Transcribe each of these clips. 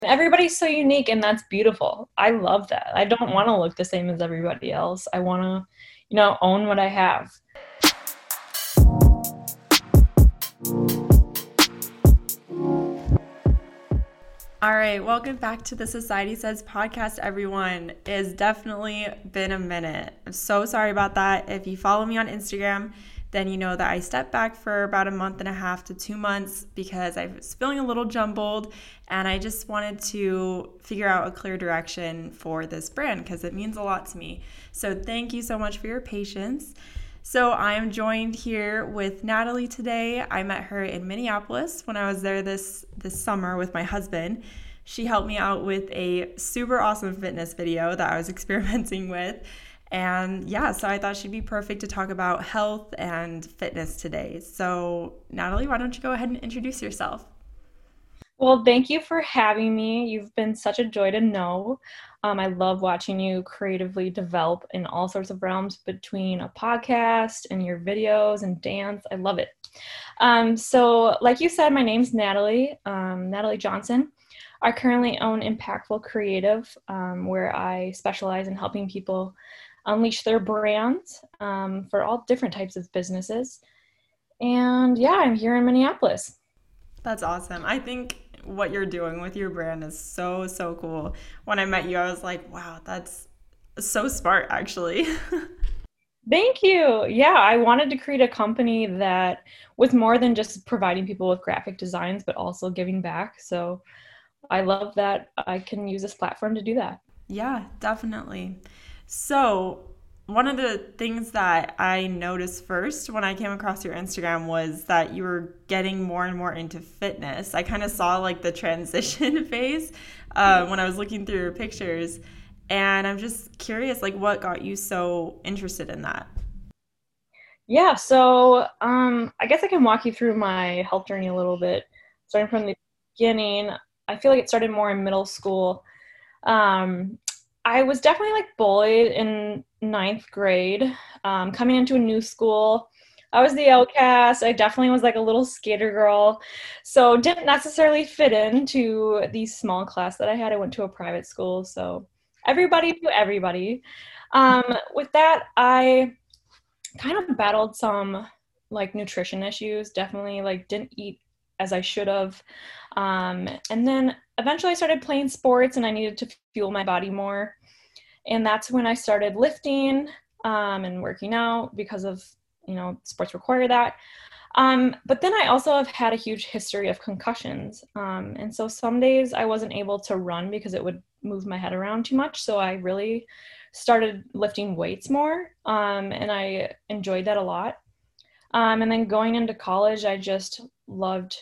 Everybody's so unique, and that's beautiful. I love that. I don't want to look the same as everybody else. I want to, own what I have. All right, welcome back to the Society Says podcast, everyone. It has definitely been a minute. I'm so sorry about that. If you follow me on Instagram, then you know that I stepped back for about a month and a half to 2 months because I was feeling a little jumbled and I just wanted to figure out a clear direction for this brand because it means a lot to me. So thank you so much for your patience. So I am joined here with Natalie today. I met her in Minneapolis when I was there this summer with my husband. She helped me out with a super awesome fitness video that I was experimenting with. And yeah, so I thought she'd be perfect to talk about health and fitness today. So Natalie, why don't you go ahead and introduce yourself? Well, thank you for having me. You've been such a joy to know. I love watching you creatively develop in all sorts of realms between a podcast and your videos and dance. I love it. So like you said, my name's Natalie, Natalie Johnson. I currently own Impactful Creative, where I specialize in helping people unleash their brands for all different types of businesses. And yeah, I'm here in Minneapolis. That's awesome. I think what you're doing with your brand is so, so cool. When I met you, I was like, wow, that's so smart, actually. Thank you. Yeah, I wanted to create a company that was more than just providing people with graphic designs, but also giving back. So I love that I can use this platform to do that. Yeah, definitely. So, one of the things that I noticed first when I came across your Instagram was that you were getting more and more into fitness. I kind of saw like the transition phase when I was looking through your pictures. And I'm just curious, like, what got you so interested in that? Yeah, so I guess I can walk you through my health journey a little bit, starting from the beginning. I feel like it started more in middle school. Um, I was definitely like bullied in ninth grade, coming into a new school. I was the outcast. I definitely was like a little skater girl. So didn't necessarily fit into the small class that I had. I went to a private school, so everybody knew everybody. Um, with that, I kind of battled some like nutrition issues, definitely like didn't eat as I should have. And then eventually I started playing sports and I needed to fuel my body more. And that's when I started lifting and working out because of, sports require that. But then I also have had a huge history of concussions. And so some days I wasn't able to run because it would move my head around too much. So I really started lifting weights more. And I enjoyed that a lot. And then going into college, I just loved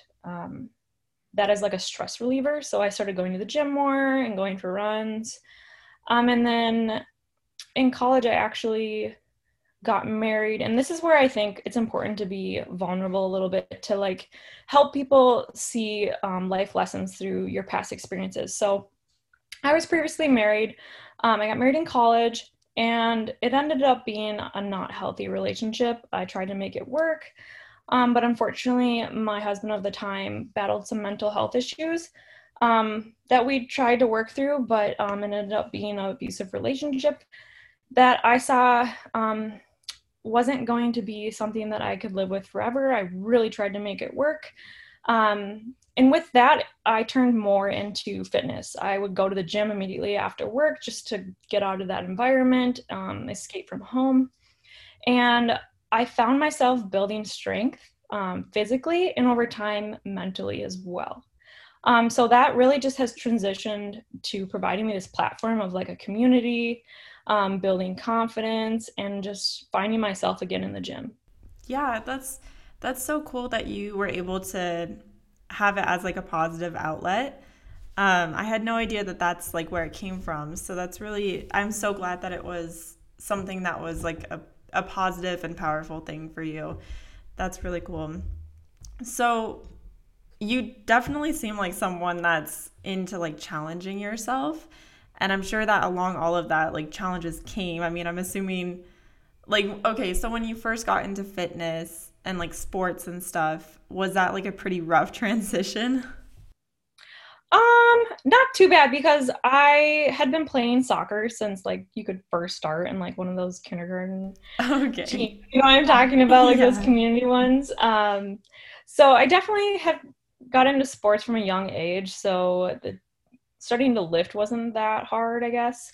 that as like a stress reliever. So I started going to the gym more and going for runs. And then in college, I actually got married. And this is where I think it's important to be vulnerable a little bit to like help people see life lessons through your past experiences. So I was previously married. I got married in college and it ended up being a not healthy relationship. I tried to make it work. But unfortunately, my husband of the time battled some mental health issues that we tried to work through, but it ended up being an abusive relationship that I saw wasn't going to be something that I could live with forever. I really tried to make it work. And with that, I turned more into fitness. I would go to the gym immediately after work just to get out of that environment, escape from home. And I found myself building strength physically and over time mentally as well. So that really just has transitioned to providing me this platform of like a community, building confidence, and just finding myself again in the gym. Yeah, that's so cool that you were able to have it as like a positive outlet. I had no idea that that's like where it came from. So that's really, I'm so glad that it was something that was like a positive and powerful thing for you. That's really cool. So you definitely seem like someone that's into like challenging yourself. And I'm sure that along all of that, like challenges came. I mean, I'm assuming like, okay, so when you first got into fitness and like sports and stuff, was that like a pretty rough transition? Not too bad because I had been playing soccer since like you could first start in like one of those kindergarten teams. Okay. You know what I'm talking about, like those Yeah. community ones. So I definitely have got into sports from a young age. So starting to lift wasn't that hard, I guess.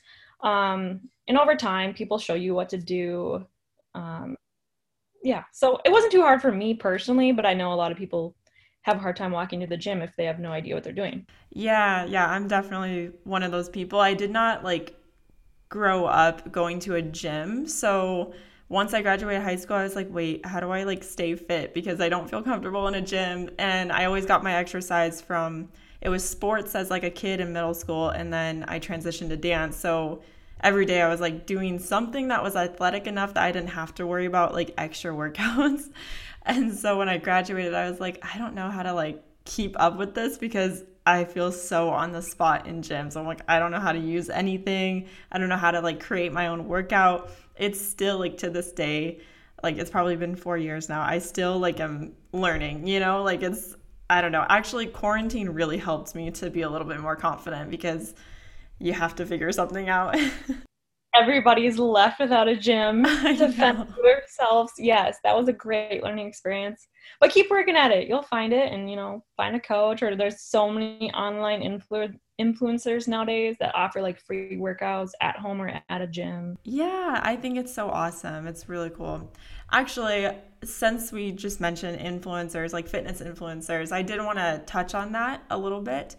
And over time, people show you what to do. Um, yeah, so it wasn't too hard for me personally, but I know a lot of people have a hard time walking to the gym if they have no idea what they're doing. Yeah, yeah, I'm definitely one of those people. I did not like grow up going to a gym. So once I graduated high school, I was like, wait, how do I like stay fit? Because I don't feel comfortable in a gym. And I always got my exercise from it was sports as like a kid in middle school, and then I transitioned to dance. So every day I was like doing something that was athletic enough that I didn't have to worry about like extra workouts. And so when I graduated, I was like, I don't know how to like keep up with this because I feel so on the spot in gyms. I'm like, I don't know how to use anything. I don't know how to like create my own workout. It's still like to this day, like it's probably been 4 years now. I still like am learning, like I don't know. Actually, quarantine really helped me to be a little bit more confident because you have to figure something out. Everybody's left without a gym I to fend know. for themselves. Yes, that was a great learning experience. But keep working at it. You'll find it and, find a coach, or there's so many online influencers nowadays that offer like free workouts at home or at a gym. Yeah, I think it's so awesome. It's really cool. Actually, since we just mentioned influencers, like fitness influencers, I did want to touch on that a little bit.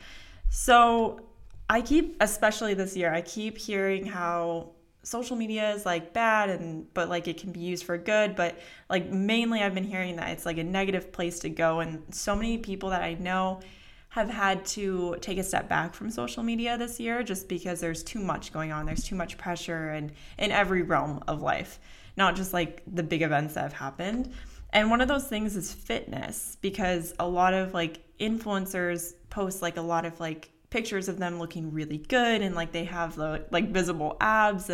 So, especially this year, I keep hearing how social media is like bad but like it can be used for good, but like mainly I've been hearing that it's like a negative place to go, and so many people that I know have had to take a step back from social media this year just because there's too much going on. There's too much pressure and in every realm of life, not just like the big events that have happened. And one of those things is fitness, because a lot of like influencers post like a lot of like pictures of them looking really good, and like they have the like visible abs,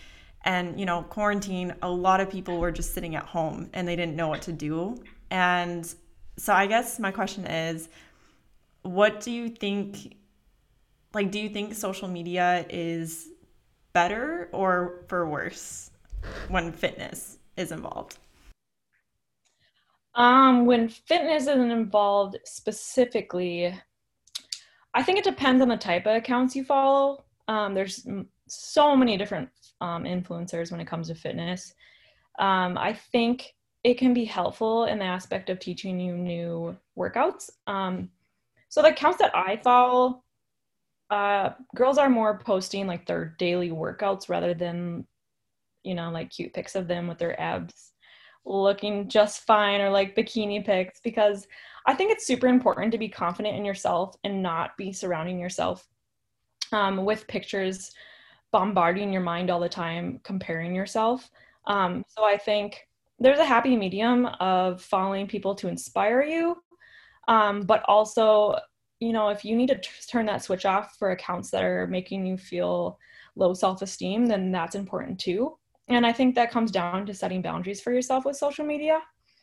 and quarantine, a lot of people were just sitting at home and they didn't know what to do. And so I guess my question is, what do you think, like, do you think social media is better or for worse when fitness is involved? When fitness isn't involved specifically, I think it depends on the type of accounts you follow. There's so many different influencers when it comes to fitness. I think it can be helpful in the aspect of teaching you new workouts. So the accounts that I follow, girls are more posting like their daily workouts rather than, like cute pics of them with their abs looking just fine, or like bikini pics, because I think it's super important to be confident in yourself and not be surrounding yourself with pictures bombarding your mind all the time, comparing yourself. So I think there's a happy medium of following people to inspire you, but also, if you need to turn that switch off for accounts that are making you feel low self-esteem, then that's important too. And I think that comes down to setting boundaries for yourself with social media.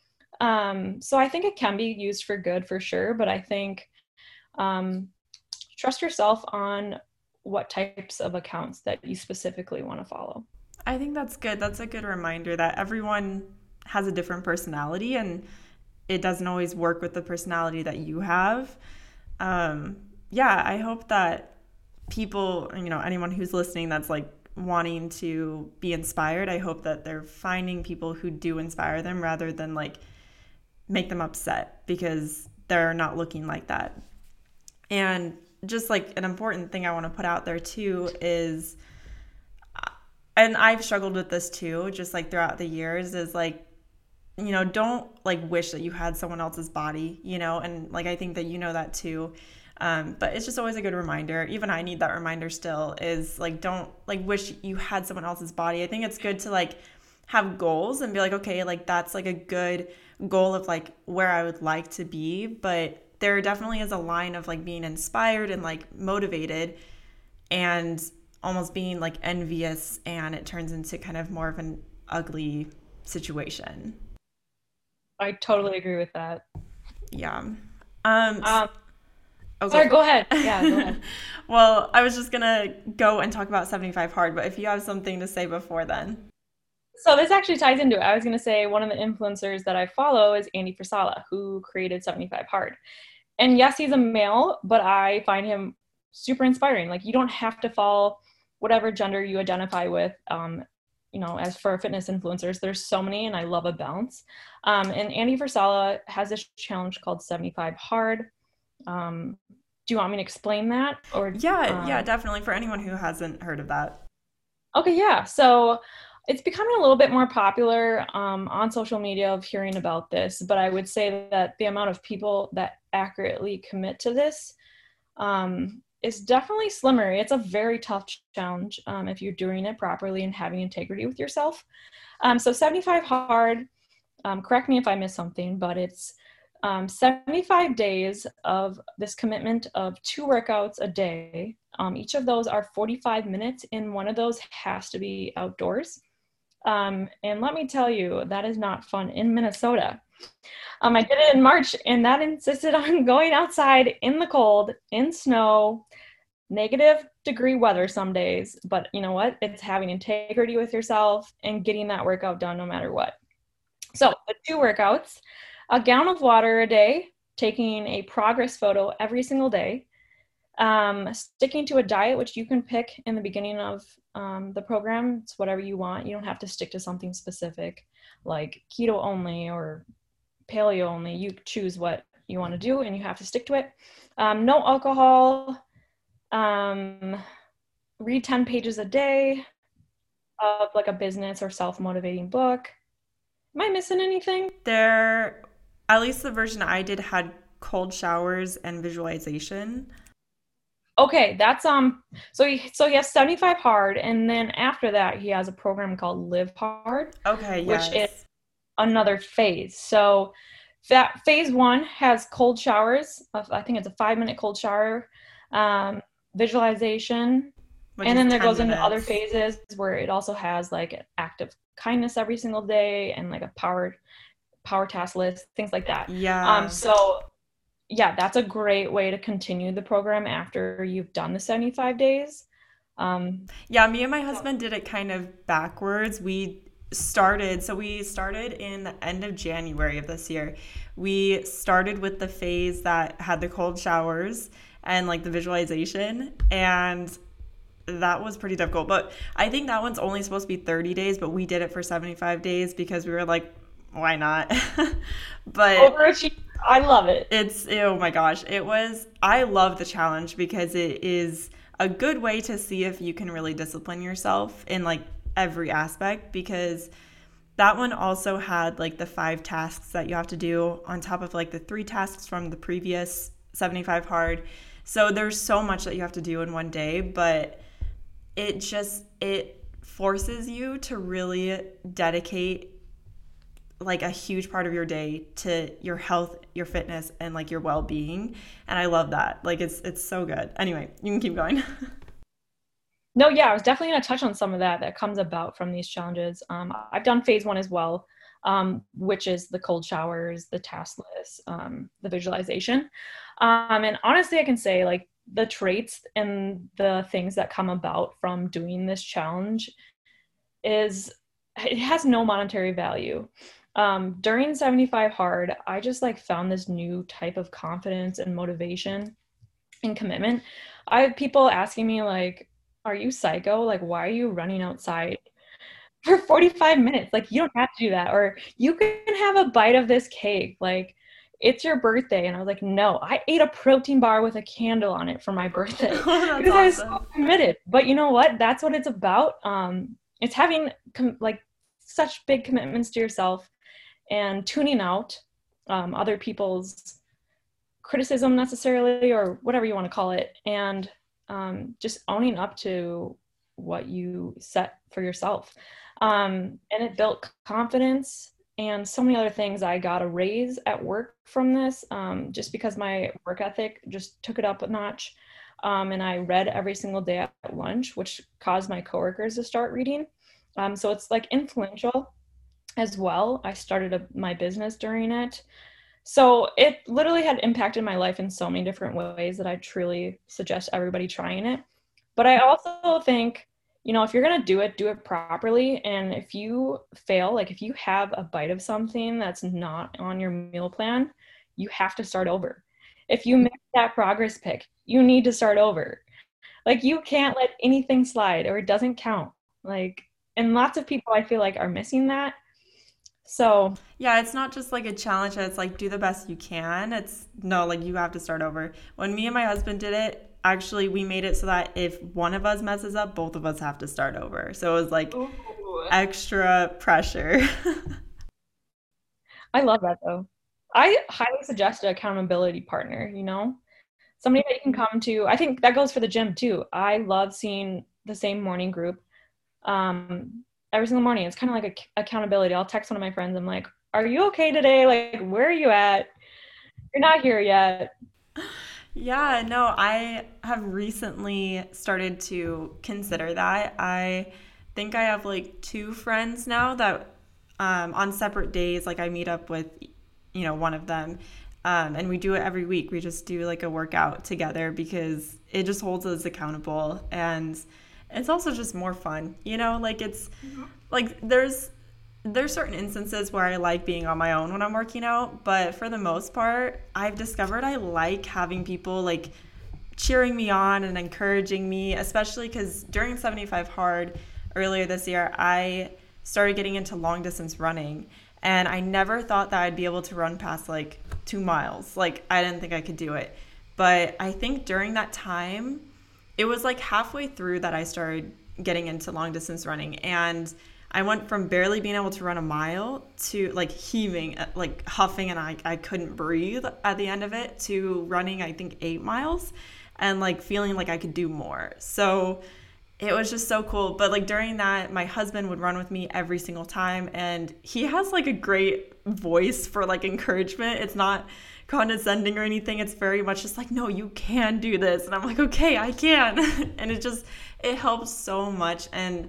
So I think it can be used for good for sure, but I think um, trust yourself on what types of accounts that you specifically want to follow. I think that's good. That's a good reminder that everyone has a different personality, and it doesn't always work with the personality that you have. Um, yeah, I hope that people, anyone who's listening that's like wanting to be inspired, I hope that they're finding people who do inspire them rather than like make them upset because they're not looking like that. And just like an important thing I want to put out there too is, and I've struggled with this too, just like throughout the years, is like, don't like wish that you had someone else's body, and like I think that that too. But it's just always a good reminder. Even I need that reminder still, is like, don't like wish you had someone else's body. I think it's good to like have goals and be like, okay, like that's like a good goal of like where I would like to be. But there definitely is a line of like being inspired and like motivated and almost being like envious, and it turns into kind of more of an ugly situation. I totally agree with that. Yeah. Um, Sorry, Okay. go ahead. Yeah, go ahead. Well, I was just gonna go and talk about 75 hard, but if you have something to say before then. So this actually ties into it. I was going to say one of the influencers that I follow is Andy Frisella, who created 75 Hard. And yes, he's a male, but I find him super inspiring. Like, you don't have to follow whatever gender you identify with. As for fitness influencers, there's so many, and I love a balance. And Andy Frisella has this challenge called 75 Hard. Do you want me to explain that, or? Yeah, definitely for anyone who hasn't heard of that. Okay, yeah. So it's becoming a little bit more popular on social media of hearing about this, but I would say that the amount of people that accurately commit to this is definitely slimmer. It's a very tough challenge if you're doing it properly and having integrity with yourself. So 75 hard, correct me if I miss something, but it's 75 days of this commitment of 2 workouts a day. Each of those are 45 minutes, and one of those has to be outdoors. And let me tell you, that is not fun in Minnesota. I did it in March, and that insisted on going outside in the cold, in snow, negative-degree weather some days. But you know what? It's having integrity with yourself and getting that workout done no matter what. So the 2 workouts, a gallon of water a day, taking a progress photo every single day, sticking to a diet, which you can pick in the beginning of the program. It's whatever you want. You don't have to stick to something specific like keto only or paleo only. You choose what you want to do and you have to stick to it. No alcohol, read 10 pages a day of like a business or self-motivating book. Am I missing anything? There, at least the version I did had cold showers and visualization. Okay, that's so he has 75 hard, and then after that he has a program called Live Hard, Okay, which is yes. another phase. So that phase 1 has cold showers. I think it's a 5-minute cold shower, um, visualization, Which and is then there 10 goes into other minutes. phases where it also has like an act of kindness every single day and like a power task list, things like that. Yeah. So yeah, that's a great way to continue the program after you've done the 75 days. Um, Yeah, me and my husband did it kind of backwards. We started in the end of January of this year. We started with the phase that had the cold showers and like the visualization, and that was pretty difficult. But I think that one's only supposed to be 30 days, but we did it for 75 days because we were like, why not? But overachieve. I love it. oh my gosh, I love the challenge because it is a good way to see if you can really discipline yourself in like every aspect, because that one also had like the 5 tasks that you have to do on top of like the 3 tasks from the previous 75 hard. So there's so much that you have to do in one day, but it forces you to really dedicate like a huge part of your day to your health, your fitness, and like your well-being. And I love that. Like it's so good. Anyway, you can keep going. No, yeah, I was definitely going to touch on some of that comes about from these challenges. I've done phase 1 as well, which is the cold showers, the task list, the visualization. And honestly, I can say like the traits and the things that come about from doing this challenge is it has no monetary value. During 75 hard, I just like found this new type of confidence and motivation and commitment. I have people asking me like, are you psycho? Like, why are you running outside for 45 minutes? Like, you don't have to do that. Or you can have a bite of this cake. Like, it's your birthday. And I was like, no, I ate a protein bar with a candle on it for my birthday Oh, that's because I was so awesome. committed. But you know what? That's what it's about. It's having like such big commitments to yourself and tuning out other people's criticism necessarily, or whatever you want to call it, and just owning up to what you set for yourself. And it built confidence and so many other things. I got a raise at work from this, just because my work ethic just took it up a notch. And I read every single day at lunch, which caused my coworkers to start reading. So it's like influential as well. I started my business during it. So it literally had impacted my life in so many different ways that I truly suggest everybody trying it. But I also think, if you're going to do it properly. And if you fail, like if you have a bite of something that's not on your meal plan, you have to start over. If you miss that progress pick, you need to start over. Like you can't let anything slide or it doesn't count. Like, and lots of people I feel like are missing that. So, Yeah, it's not just like a challenge that's like do the best you can. It's no, like you have to start over. When me and my husband did it, actually we made it so that if one of us messes up, both of us have to start over. So it was like ooh, extra pressure. I love that though. I highly suggest an accountability partner, somebody that you can come to. I think that goes for the gym too. I love seeing the same morning group every single morning. It's kind of like accountability. I'll text one of my friends. I'm like, are you okay today? Like, where are you at? You're not here yet. Yeah, no, I have recently started to consider that. I think I have like two friends now that on separate days, like I meet up with, one of them. And we do it every week. We just do like a workout together because it just holds us accountable. And it's also just more fun, like it's like there's certain instances where I like being on my own when I'm working out, but for the most part, I've discovered I like having people like cheering me on and encouraging me, especially because during 75 Hard earlier this year, I started getting into long distance running, and I never thought that I'd be able to run past like 2 miles. Like, I didn't think I could do it. But I think during that time, it was like halfway through that I started getting into long distance running, and I went from barely being able to run a mile to like heaving, like huffing, and I couldn't breathe at the end of it, to running, I think, 8 miles and like feeling like I could do more. So it was just so cool. But like during that, my husband would run with me every single time, and he has like a great voice for like encouragement. It's not condescending or anything. It's very much just like, no, you can do this. And I'm like, okay, I can. And it helps so much. And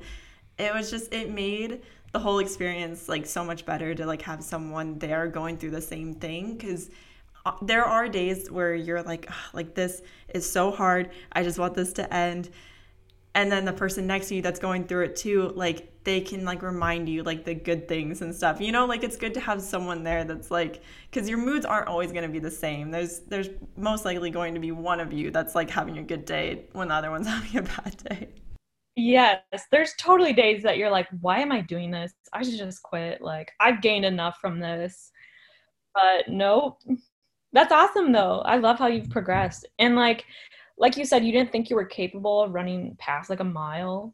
it made the whole experience like so much better to like have someone there going through the same thing, because there are days where you're like, "Ugh, like this is so hard, I just want this to end," and then the person next to you that's going through it too, like they can like remind you like the good things and stuff, like it's good to have someone there that's like, because your moods aren't always going to be the same. There's most likely going to be one of you that's like having a good day when the other one's having a bad day. Yes, there's totally days that you're like, why am I doing this? I should just quit. Like, I've gained enough from this. But no, that's awesome though. I love how you've progressed. And like you said, you didn't think you were capable of running past like a mile.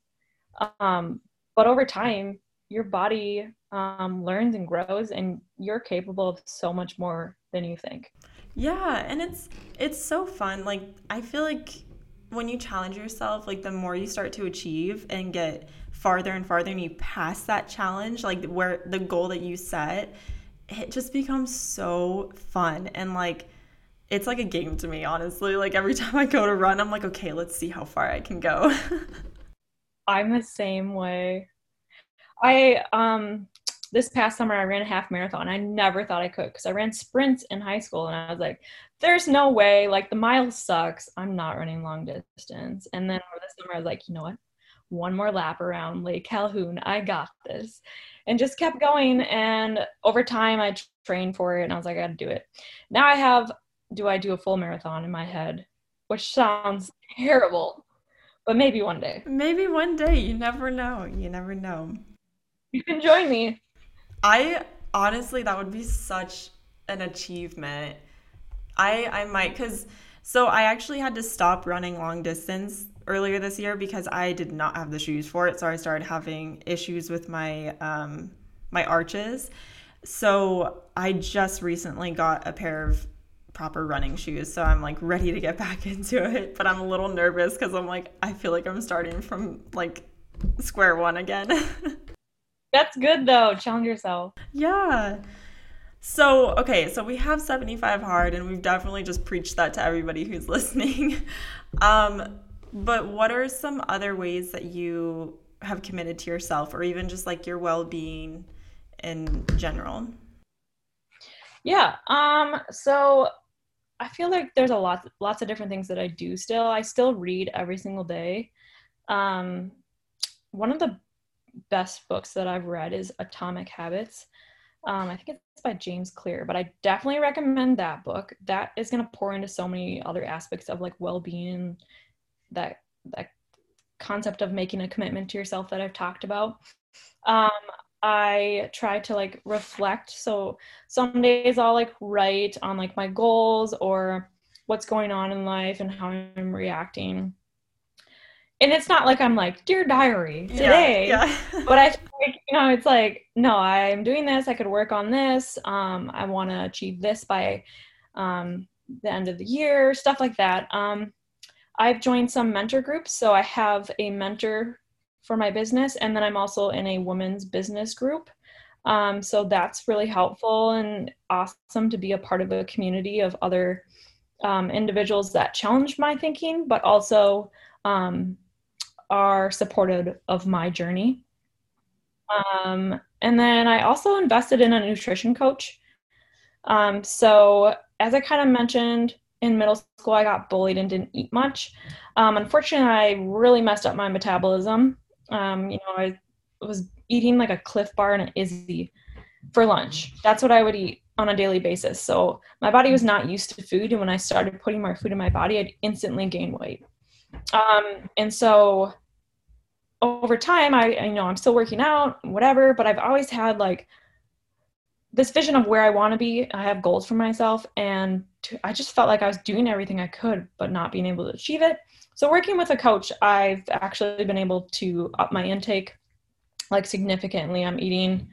But over time, your body learns and grows, and you're capable of so much more than you think. Yeah, and it's so fun. Like, I feel like when you challenge yourself, like the more you start to achieve and get farther and farther and you pass that challenge, like where the goal that you set, it just becomes so fun. And like it's like a game to me, honestly. Like every time I go to run, I'm like, okay, let's see how far I can go. I'm the same way. I this past summer I ran a half marathon. I never thought I could, because I ran sprints in high school and I was like, there's no way, like the mile sucks. I'm not running long distance. And then over the summer I was like, you know what? One more lap around Lake Calhoun. I got this. And just kept going, and over time I trained for it and I was like, I got to do it. Now do I do a full marathon in my head, which sounds terrible, but maybe one day. Maybe one day, you never know. You never know. You can join me. I honestly, that would be such an achievement. I might, because so I actually had to stop running long distance earlier this year because I did not have the shoes for it. So I started having issues with my arches. So I just recently got a pair of proper running shoes. So I'm like ready to get back into it. But I'm a little nervous because I'm like, I feel like I'm starting from like square one again. That's good though. Challenge yourself. Yeah. So, okay, so we have 75 hard, and we've definitely just preached that to everybody who's listening. But what are some other ways that you have committed to yourself, or even just like your well-being in general? Yeah. So I feel like there's lots of different things that I do still. I still read every single day. Um, One of the best books that I've read is Atomic Habits. I think it's by James Clear, but I definitely recommend that book. That is going to pour into so many other aspects of like well-being, that concept of making a commitment to yourself that I've talked about. Um, I try to like reflect. So some days I'll like write on like my goals or what's going on in life and how I'm reacting. And it's not like I'm like, dear diary, today, Yeah. but I feel like, it's like, no, I'm doing this. I could work on this. I want to achieve this by the end of the year, stuff like that. I've joined some mentor groups. So I have a mentor for my business, and then I'm also in a women's business group. So that's really helpful and awesome to be a part of a community of other individuals that challenge my thinking, but also are supportive of my journey. And then I also invested in a nutrition coach. So as I kind of mentioned, in middle school, I got bullied and didn't eat much. Unfortunately, I really messed up my metabolism. I was eating like a Cliff Bar and an Izzy for lunch. That's what I would eat on a daily basis. So my body was not used to food. And when I started putting more food in my body, I'd instantly gain weight. And so over time, I'm still working out, whatever, but I've always had like this vision of where I want to be. I have goals for myself, and I just felt like I was doing everything I could, but not being able to achieve it. So working with a coach, I've actually been able to up my intake like significantly. I'm eating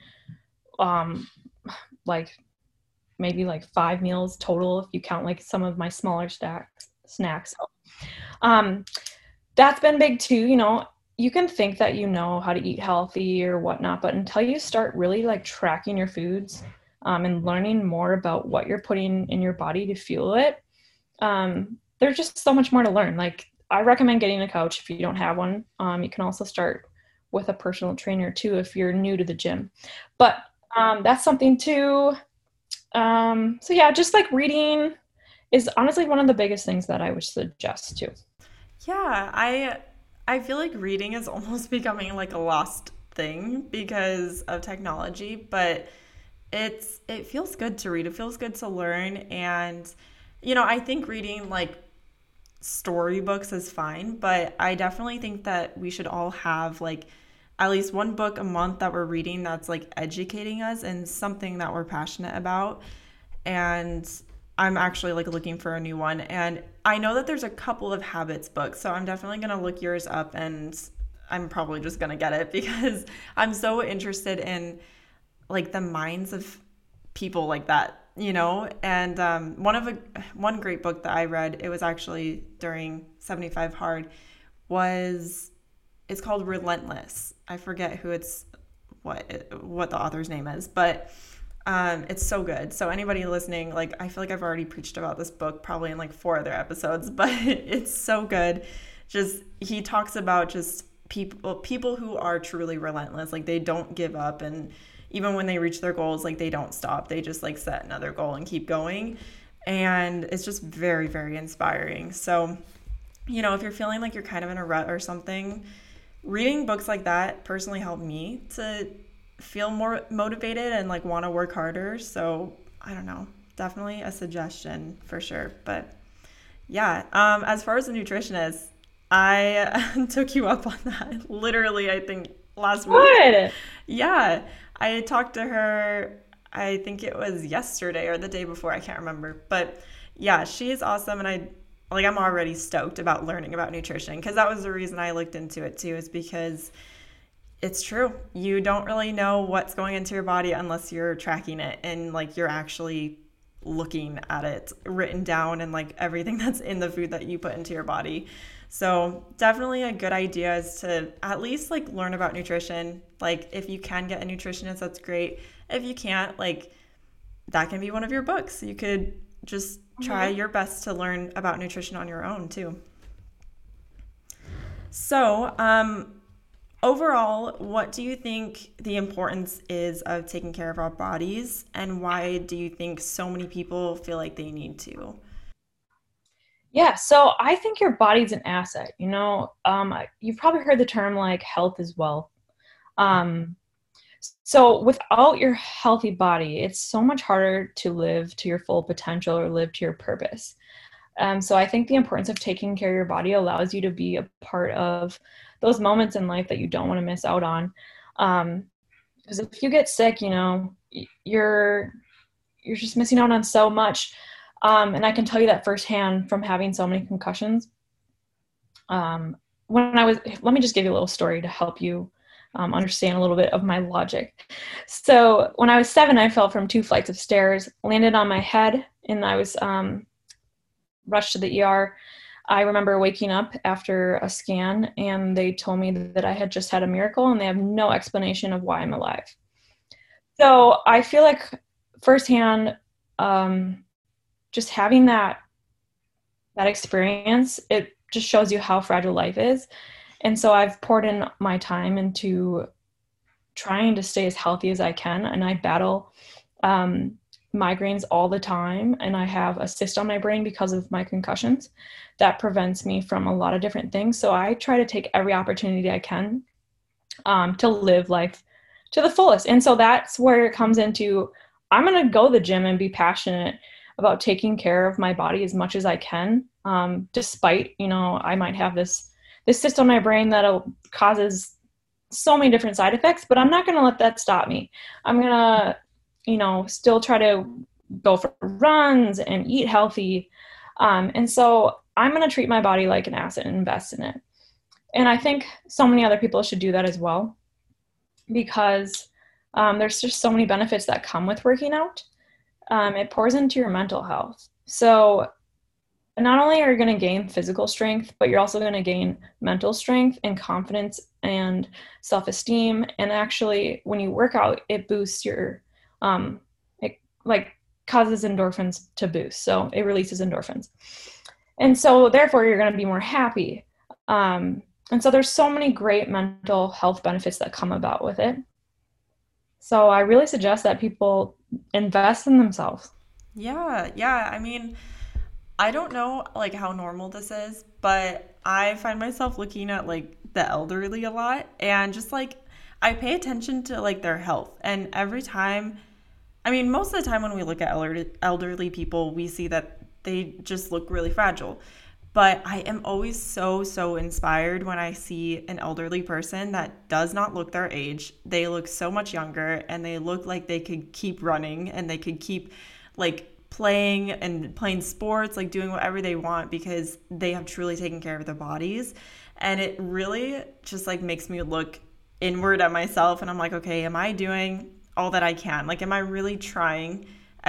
like maybe like 5 meals total if you count like some of my smaller snacks. So, that's been big too. You can think that you know how to eat healthy or whatnot, but until you start really like tracking your foods and learning more about what you're putting in your body to fuel it, there's just so much more to learn. Like I recommend getting a coach if you don't have one. You can also start with a personal trainer too if you're new to the gym. But that's something too. So yeah, just like reading is honestly one of the biggest things that I would suggest too. Yeah, I feel like reading is almost becoming like a lost thing because of technology, but it feels good to read. It feels good to learn, and I think reading like storybooks is fine, but I definitely think that we should all have like at least one book a month that we're reading that's like educating us and something that we're passionate about. And I'm actually like looking for a new one. And I know that there's a couple of habits books, so I'm definitely going to look yours up, and I'm probably just going to get it because I'm so interested in like the minds of people like that, And one great book that I read, it was actually during 75 Hard, it's called Relentless. I forget what the author's name is, but it's so good. So anybody listening, like I feel like I've already preached about this book probably in like 4 other episodes, but it's so good. Just he talks about just people who are truly relentless, like they don't give up, and even when they reach their goals, like they don't stop. They just like set another goal and keep going. And it's just very, very inspiring. So, if you're feeling like you're kind of in a rut or something, reading books like that personally helped me to feel more motivated and like want to work harder. So I don't know, definitely a suggestion for sure. But yeah, as far as the nutritionist, I took you up on that literally, I think last week. Good. Yeah, I talked to her, I think it was yesterday or the day before, I can't remember. But yeah, she's awesome, and I'm already stoked about learning about nutrition because that was the reason I looked into it too, is because it's true. You don't really know what's going into your body unless you're tracking it and like you're actually looking at it written down and like everything that's in the food that you put into your body. So definitely a good idea is to at least like learn about nutrition. Like if you can get a nutritionist, that's great. If you can't, like that can be one of your books. You could just try your best to learn about nutrition on your own too. So, Overall, what do you think the importance is of taking care of our bodies, and why do you think so many people feel like they need to? Yeah, so I think your body's an asset. You've probably heard the term like health is wealth. Um, so without your healthy body, it's so much harder to live to your full potential or live to your purpose. So I think the importance of taking care of your body allows you to be a part of those moments in life that you don't want to miss out on. Because if you get sick, you're just missing out on so much. And I can tell you that firsthand from having so many concussions. Let me just give you a little story to help you understand a little bit of my logic. So when I was 7, I fell from 2 flights of stairs, landed on my head, and I was rushed to the ER. I remember waking up after a scan, and they told me that I had just had a miracle, and they have no explanation of why I'm alive. So I feel like firsthand, just having that experience, it just shows you how fragile life is. And so I've poured in my time into trying to stay as healthy as I can. And I battle migraines all the time. And I have a cyst on my brain because of my concussions that prevents me from a lot of different things. So I try to take every opportunity I can to live life to the fullest. And so that's where it comes into, I'm going to go to the gym and be passionate about taking care of my body as much as I can, despite, I might have this cyst on my brain that causes so many different side effects, but I'm not going to let that stop me. I'm going to, still try to go for runs and eat healthy. And so I'm going to treat my body like an asset and invest in it. And I think so many other people should do that as well, because there's just so many benefits that come with working out. It pours into your mental health. So not only are you going to gain physical strength, but you're also going to gain mental strength and confidence and self-esteem. And actually, when you work out, it boosts your, it like causes endorphins to boost. So it releases endorphins. And so therefore, you're going to be more happy. And so there's so many great mental health benefits that come about with it. So I really suggest that people invest in themselves. Yeah. I mean, I don't know like how normal this is, but I find myself looking at like the elderly a lot, and just like I pay attention to like their health. And every time, I mean, most of the time when we look at elderly people, we see that they just look really fragile. But I am always so inspired when I see an elderly person that does not look their age. They look so much younger, and they look like they could keep running, and they could keep like playing sports, like doing whatever they want, because they have truly taken care of their bodies. And it really just like makes me look inward at myself, and I'm like, okay, am I doing all that I can? Like, am I really trying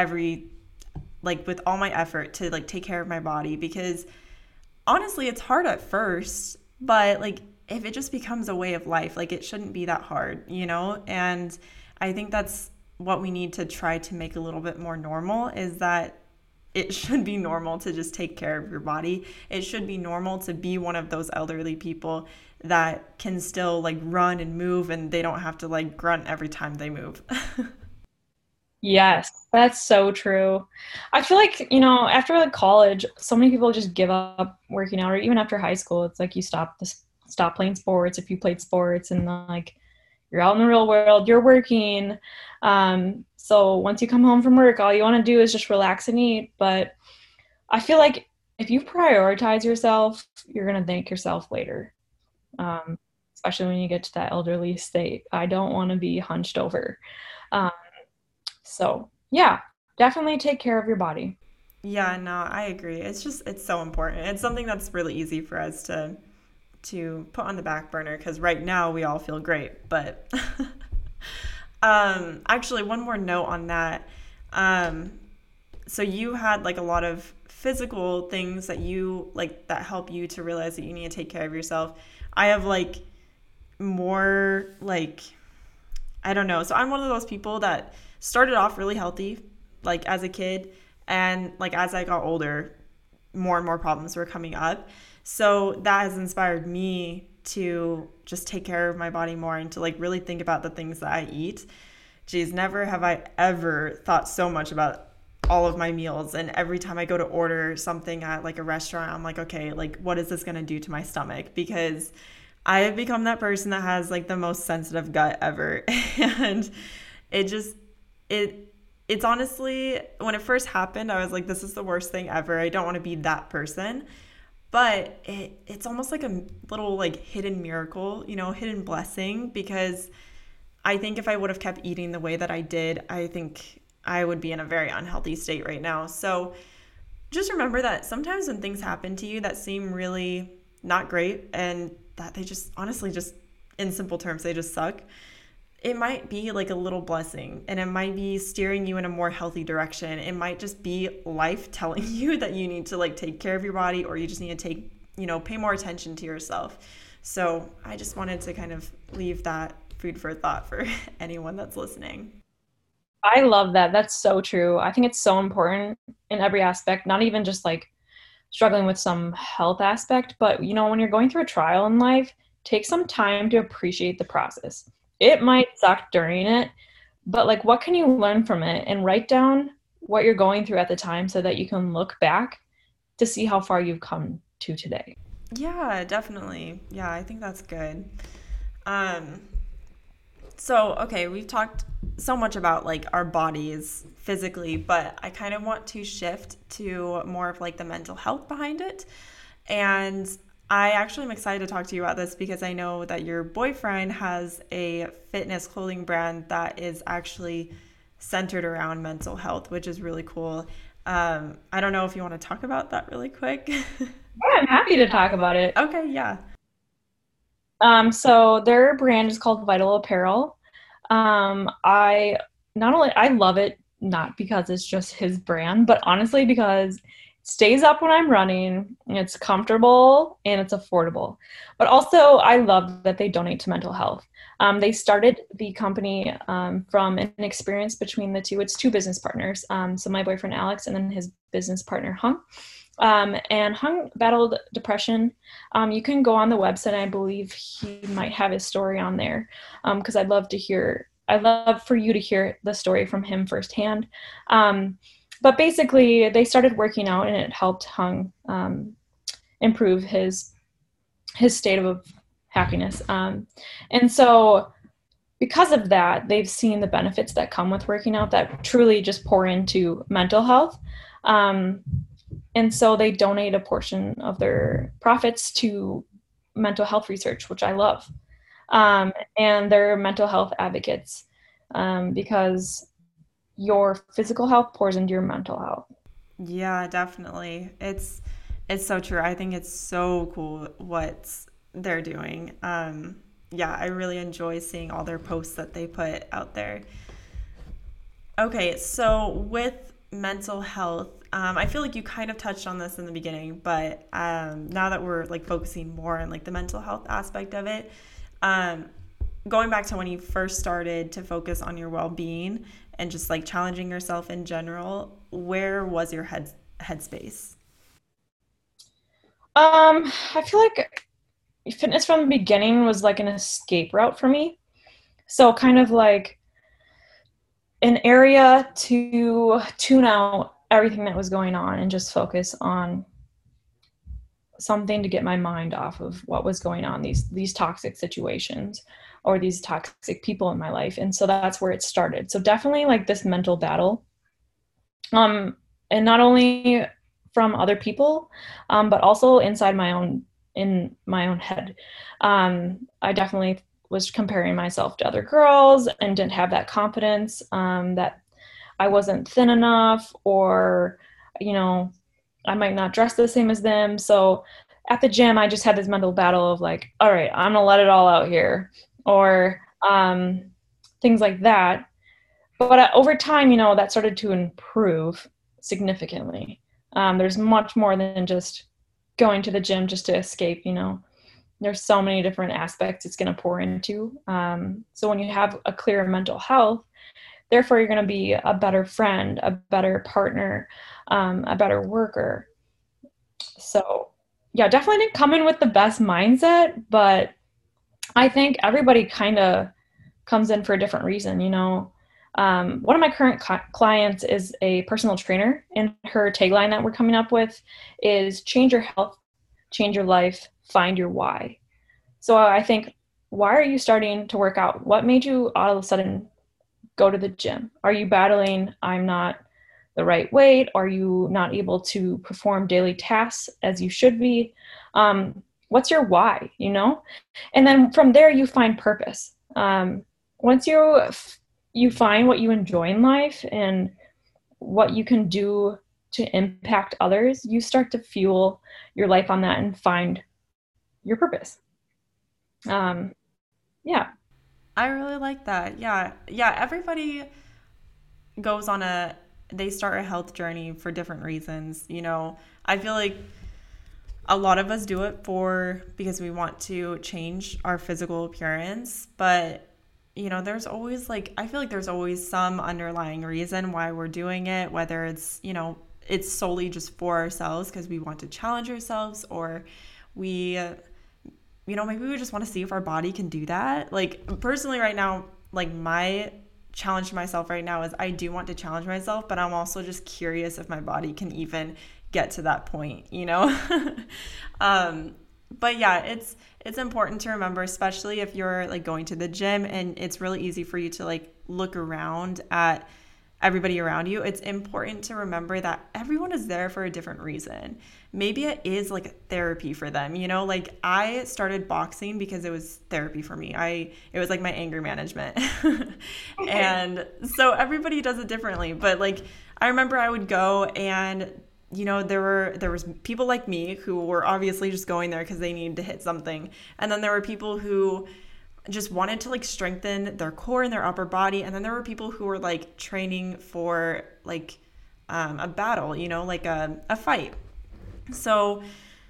with all my effort to like take care of my body? Because honestly, it's hard at first, but like if it just becomes a way of life, like it shouldn't be that hard, you know? And I think that's what we need to try to make a little bit more normal, is that it should be normal to just take care of your body. It should be normal to be one of those elderly people that can still like run and move, and they don't have to like grunt every time they move. Yes, that's so true. I feel like, after like college, so many people just give up working out, or even after high school, it's like you stop playing sports if you played sports, and like you're out in the real world, you're working. So once you come home from work, all you want to do is just relax and eat. But I feel like if you prioritize yourself, you're going to thank yourself later. Um, Especially when you get to that elderly state. I don't want to be hunched over. Um, so yeah, definitely take care of your body. Yeah, no, I agree. It's so important. It's something that's really easy for us to put on the back burner, because right now we all feel great. But actually, one more note on that. Um, so you had like a lot of physical things that you like that help you to realize that you need to take care of yourself. I have like more like, I don't know. So I'm one of those people that started off really healthy, like as a kid, and like as I got older, more and more problems were coming up. So that has inspired me to just take care of my body more and to like really think about the things that I eat. Geez, never have I ever thought so much about all of my meals. And every time I go to order something at like a restaurant, I'm like, okay, like what is this going to do to my stomach? Because I have become that person that has like the most sensitive gut ever. And it just, it's honestly, when it first happened, I was like, this is the worst thing ever. I don't want to be that person. But it's almost like a little like hidden miracle, hidden blessing, because I think if I would have kept eating the way that I did, I think I would be in a very unhealthy state right now. So just remember that sometimes when things happen to you that seem really not great and that they just honestly just in simple terms, they just suck. It might be like a little blessing, and it might be steering you in a more healthy direction. It might just be life telling you that you need to like take care of your body, or you just need to pay more attention to yourself. So I just wanted to kind of leave that food for thought for anyone that's listening. I love that. That's so true. I think it's so important in every aspect, not even just like struggling with some health aspect, but when you're going through a trial in life, take some time to appreciate the process. It might suck during it, but like what can you learn from it, and write down what you're going through at the time so that you can look back to see how far you've come to today. Yeah, definitely. Yeah, I think that's good. Um, so, okay, we've talked so much about like our bodies physically, but I kind of want to shift to more of like the mental health behind it. And I actually am excited to talk to you about this because I know that your boyfriend has a fitness clothing brand that is actually centered around mental health, which is really cool. I don't know if you want to talk about that really quick. Yeah, I'm happy to talk about it. Okay, yeah. So their brand is called Vital Apparel. I love it, not because it's just his brand, but honestly because it stays up when I'm running, and it's comfortable and it's affordable. But also I love that they donate to mental health. They started the company from an experience between the two. It's two business partners. So my boyfriend Alex and then his business partner Hung. And Hung battled depression. You can go on the website. I believe he might have his story on there, because I'd love for you to hear the story from him firsthand. But basically, they started working out, and it helped Hung improve his state of happiness. And so because of that, they've seen the benefits that come with working out that truly just pour into mental health. And so they donate a portion of their profits to mental health research, which I love. And they're mental health advocates, because your physical health pours into your mental health. Yeah, definitely. It's so true. I think it's so cool what they're doing. Yeah, I really enjoy seeing all their posts that they put out there. Okay, so with mental health, I feel like you kind of touched on this in the beginning, but now that we're like focusing more on like the mental health aspect of it, going back to when you first started to focus on your well-being and just like challenging yourself in general, where was your headspace? I feel like fitness from the beginning was like an escape route for me. So kind of like an area to tune out everything that was going on and just focus on something to get my mind off of what was going on, these toxic situations or these toxic people in my life. And so that's where it started. So definitely like this mental battle. And not only from other people, but also in my own head. I definitely was comparing myself to other girls and didn't have that confidence, that I wasn't thin enough, or, I might not dress the same as them. So at the gym, I just had this mental battle of like, all right, I'm gonna let it all out here, or things like that. But over time, that started to improve significantly. There's much more than just going to the gym just to escape, There's so many different aspects it's going to pour into. So when you have a clear mental health, therefore you're going to be a better friend, a better partner, a better worker. So yeah, definitely didn't come in with the best mindset, but I think everybody kind of comes in for a different reason, you know. One of my current clients is a personal trainer, and her tagline that we're coming up with is change your health, change your life, find your why. So I think, why are you starting to work out? What made you all of a sudden go to the gym? Are you battling, I'm not the right weight? Are you not able to perform daily tasks as you should be? What's your why, you know? And then from there, you find purpose. Once you find what you enjoy in life and what you can do to impact others, you start to fuel your life on that and find your purpose. Yeah. I really like that. Yeah. Yeah. Everybody goes on they start a health journey for different reasons. You know, I feel like a lot of us do it because we want to change our physical appearance, but you know, there's always I feel like there's always some underlying reason why we're doing it, whether it's, you know, it's solely just for ourselves because we want to challenge ourselves, or we, you know, maybe we just want to see if our body can do that. Like personally right now, like my challenge to myself right now is I do want to challenge myself, but I'm also just curious if my body can even get to that point, you know? But yeah, it's important to remember, especially if you're like going to the gym and it's really easy for you to like look around at everybody around you. It's important to remember that everyone is there for a different reason. Maybe it is like a therapy for them, you know? Like I started boxing because it was therapy for me. It was like my anger management. And so everybody does it differently, but like I remember I would go and you know, there was people like me who were obviously just going there because they needed to hit something. And then there were people who just wanted to like strengthen their core and their upper body. And then there were people who were like training for like a battle, you know, like a fight. So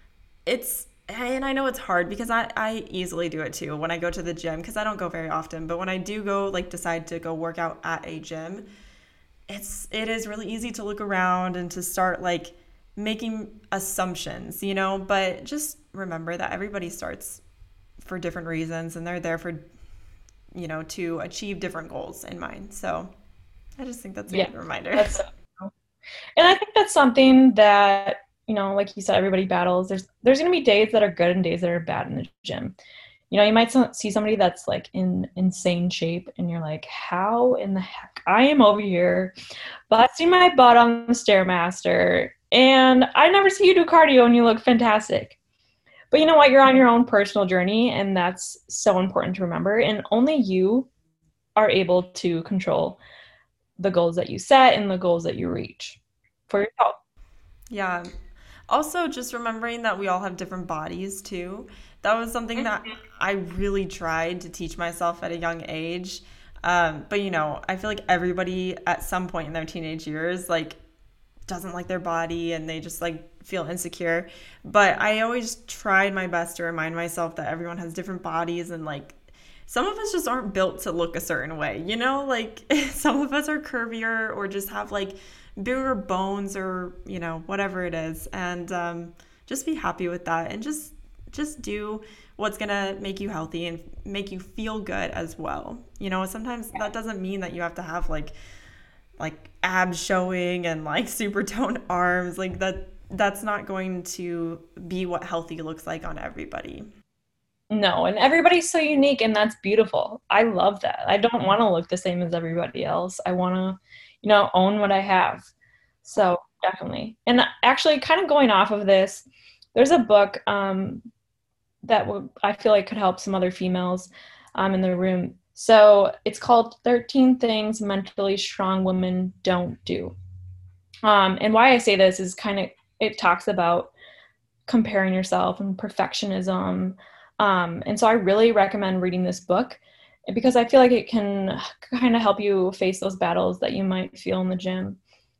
and I know it's hard because I easily do it too when I go to the gym, because I don't go very often. But when I do go, like decide to go work out at a gym, it is really easy to look around and to start like making assumptions, you know, but just remember that everybody starts for different reasons and they're there for, you know, to achieve different goals in mind. So I just think that's a good reminder. And I think that's something that, you know, like you said, everybody battles. There's going to be days that are good and days that are bad in the gym. You know, you might see somebody that's like in insane shape and you're like, how in the heck? I am over here busting my butt on the Stairmaster and I never see you do cardio and you look fantastic. But you know what? You're on your own personal journey, and that's so important to remember. And only you are able to control the goals that you set and the goals that you reach for yourself. Yeah. Also, just remembering that we all have different bodies too. That was something that I really tried to teach myself at a young age. But you know, I feel like everybody at some point in their teenage years, like, doesn't like their body and they just like feel insecure. But I always tried my best to remind myself that everyone has different bodies, and like some of us just aren't built to look a certain way, you know? Like some of us are curvier or just have like bigger bones or, you know, whatever it is. And just be happy with that, and just do what's gonna make you healthy and make you feel good as well. You know, sometimes that doesn't mean that you have to have like abs showing and like super toned arms. Like that's not going to be what healthy looks like on everybody. No, and everybody's so unique, and that's beautiful. I love that. I don't want to look the same as everybody else. I want to, you know, own what I have. So definitely. And actually, kind of going off of this, there's a book that I feel like could help some other females in the room. So it's called 13 Things Mentally Strong Women Don't Do. And why I say this is it talks about comparing yourself and perfectionism. And so I really recommend reading this book because I feel like it can kind of help you face those battles that you might feel in the gym.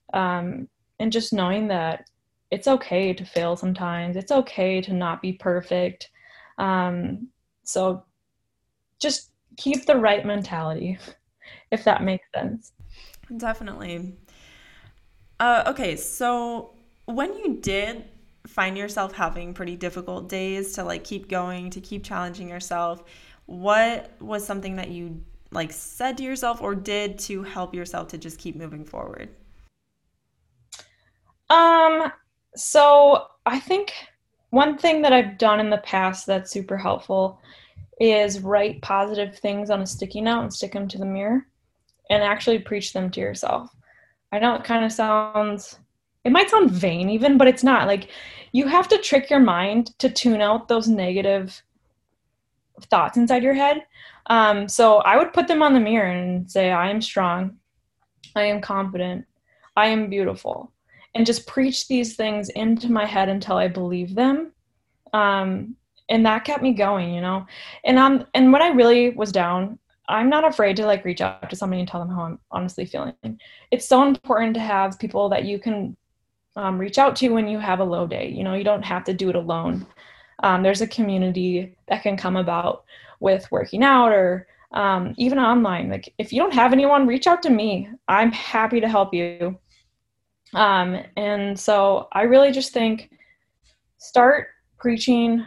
And just knowing that it's okay to fail sometimes. It's okay to not be perfect. So just keep the right mentality, if that makes sense. Definitely. Okay, so when you did find yourself having pretty difficult days to like keep going, to keep challenging yourself, what was something that you like said to yourself or did to help yourself to just keep moving forward? Um, so I think one thing that I've done in the past that's super helpful is write positive things on a sticky note and stick them to the mirror and actually preach them to yourself. I know it might sound vain even, but it's not. Like, you have to trick your mind to tune out those negative thoughts inside your head. So I would put them on the mirror and say, I am strong. I am confident. I am beautiful. And just preach these things into my head until I believe them. And that kept me going, you know. And when I really was down, I'm not afraid to like reach out to somebody and tell them how I'm honestly feeling. It's so important to have people that you can reach out to when you have a low day. You know, you don't have to do it alone. There's a community that can come about with working out or even online. Like, if you don't have anyone, reach out to me. I'm happy to help you. And so I really just think start preaching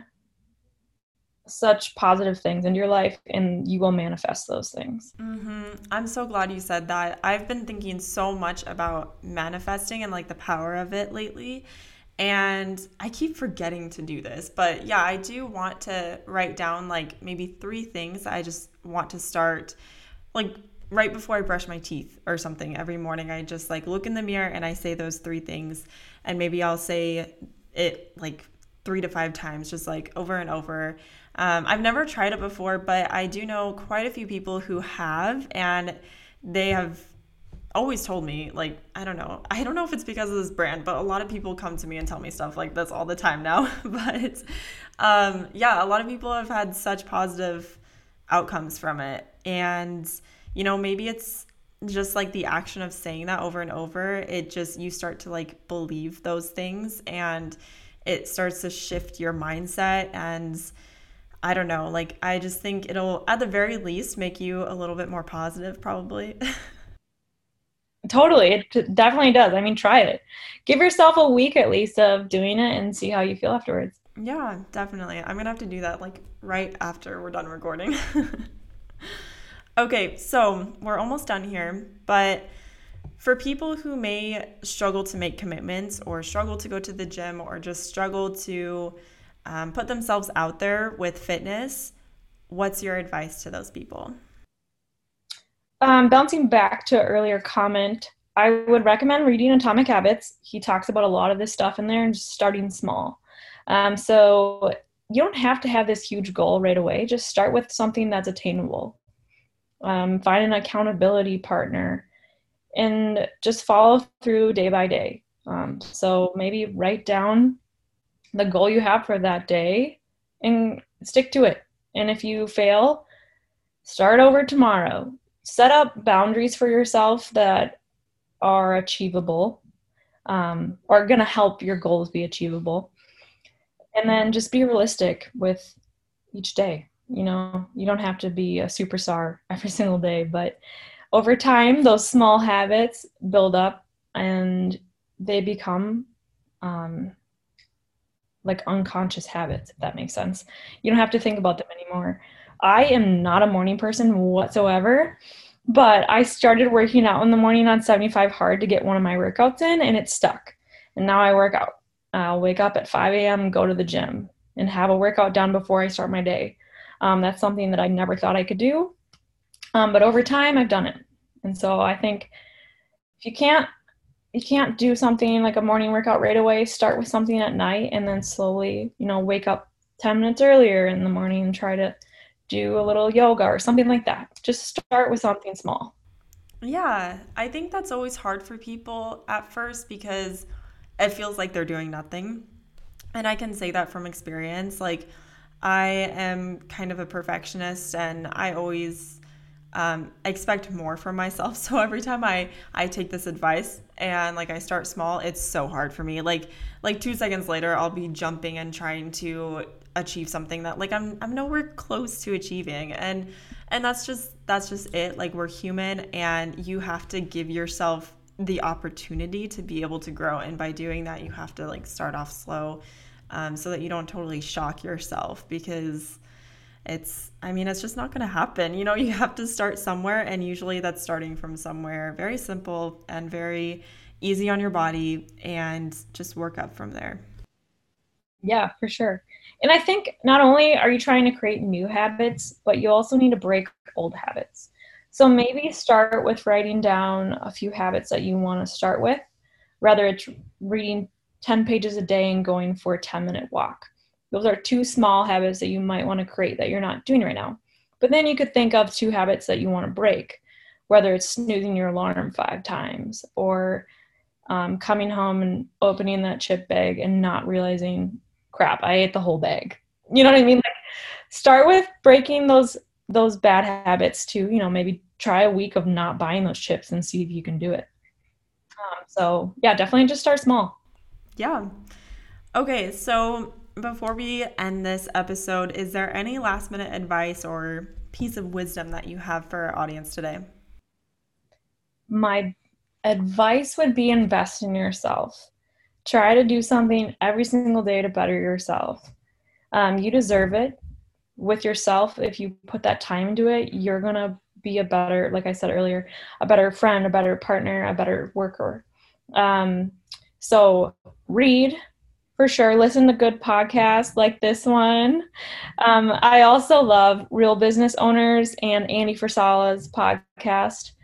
such positive things into your life and you will manifest those things. I'm so glad you said that. I've been thinking so much about manifesting and like the power of it lately. And I keep forgetting to do this. But yeah, I do want to write down like maybe 3 things I just want to start, like right before I brush my teeth or something every morning. I just like look in the mirror and I say those 3 things. And maybe I'll say it like 3 to 5 times, just like over and over. I've never tried it before, but I do know quite a few people who have, and they have always told me, like, I don't know if it's because of this brand, but a lot of people come to me and tell me stuff like this all the time now. But yeah, a lot of people have had such positive outcomes from it. And, you know, maybe it's just like the action of saying that over and over. It just, you start to like believe those things and it starts to shift your mindset. And I don't know, like, I just think it'll, at the very least, make you a little bit more positive, probably. Totally. It definitely does. I mean, try it. Give yourself a week at least of doing it and see how you feel afterwards. Yeah, definitely. I'm gonna have to do that like right after we're done recording. Okay, so we're almost done here, but for people who may struggle to make commitments or struggle to go to the gym or just struggle to put themselves out there with fitness, what's your advice to those people? Bouncing back to an earlier comment, I would recommend reading Atomic Habits. He talks about a lot of this stuff in there and just starting small. So you don't have to have this huge goal right away. Just start with something that's attainable. Find an accountability partner and just follow through day by day. So maybe write down the goal you have for that day and stick to it. And if you fail, start over tomorrow. Set up boundaries for yourself that are achievable, or going to help your goals be achievable. And then just be realistic with each day. You know, you don't have to be a superstar every single day, but over time, those small habits build up and they become like unconscious habits, if that makes sense. You don't have to think about them anymore. I am not a morning person whatsoever, but I started working out in the morning on 75 hard to get one of my workouts in, and it stuck. And now I work out. I'll wake up at 5 a.m., go to the gym, and have a workout done before I start my day. That's something that I never thought I could do. But over time, I've done it. And so I think if you can't do something like a morning workout right away, start with something at night and then slowly, you know, wake up 10 minutes earlier in the morning and try to do a little yoga or something like that. Just start with something small. Yeah, I think that's always hard for people at first because it feels like they're doing nothing. And I can say that from experience. Like, I am kind of a perfectionist and I always expect more from myself. So every time I take this advice and like I start small, it's so hard for me. Like 2 seconds later, I'll be jumping and trying to achieve something that like I'm nowhere close to achieving. And that's just it. Like, we're human and you have to give yourself the opportunity to be able to grow. And by doing that, you have to like start off slow, so that you don't totally shock yourself because it's just not going to happen. You have to start somewhere, and usually that's starting from somewhere very simple and very easy on your body, and just work up from there. Yeah, for sure. And I think not only are you trying to create new habits, but you also need to break old habits. So maybe start with writing down a few habits that you want to start with, whether it's reading 10 pages a day and going for a 10-minute walk. Those are two small habits that you might want to create that you're not doing right now. But then you could think of two habits that you want to break, whether it's snoozing your alarm 5 times or coming home and opening that chip bag and not realizing, crap, I ate the whole bag. You know what I mean? Like, start with breaking those bad habits to, maybe try a week of not buying those chips and see if you can do it. So yeah, definitely just start small. Yeah. Okay, so before we end this episode, is there any last minute advice or piece of wisdom that you have for our audience today? My advice would be invest in yourself. Try to do something every single day to better yourself. You deserve it with yourself. If you put that time into it, you're going to be a better, like I said earlier, a better friend, a better partner, a better worker. So read, for sure. Listen to good podcasts like this one. I also love Real Business Owners and Andy Frisala's podcast.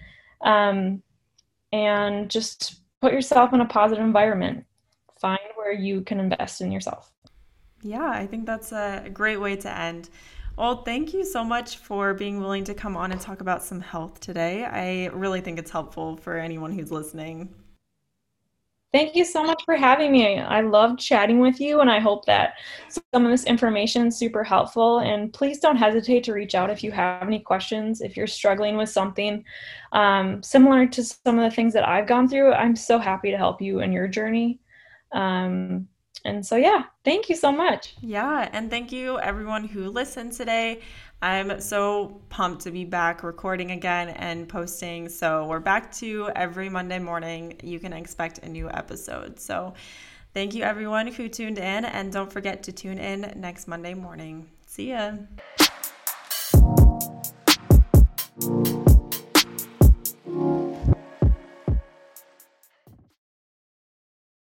And just put yourself in a positive environment. Find where you can invest in yourself. Yeah, I think that's a great way to end. Well, thank you so much for being willing to come on and talk about some health today. I really think it's helpful for anyone who's listening. Thank you so much for having me. I loved chatting with you, and I hope that some of this information is super helpful. And please don't hesitate to reach out if you have any questions. If you're struggling with something similar to some of the things that I've gone through, I'm so happy to help you in your journey. And so, yeah, thank you so much. Yeah, and thank you everyone who listened today. I'm so pumped to be back recording again and posting. So we're back to every Monday morning. You can expect a new episode. So thank you everyone who tuned in, and don't forget to tune in next Monday morning. See ya.